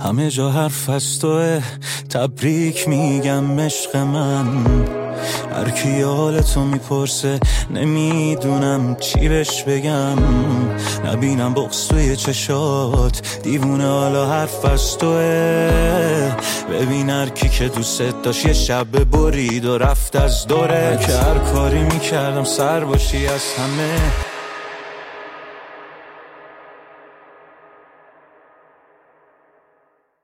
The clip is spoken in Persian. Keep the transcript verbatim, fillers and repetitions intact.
همه جا حرف از توه، تبریک میگم عشق من. هر کی حالتو میپرسه نمیدونم چی بهش بگم. نبینم بغض توی چشات، دیوونه حالا حرف از توه. ببین هر کی که دوست داشت یه شب برید و رفت از دوره. که هر کاری میکردم سر باشی از همه.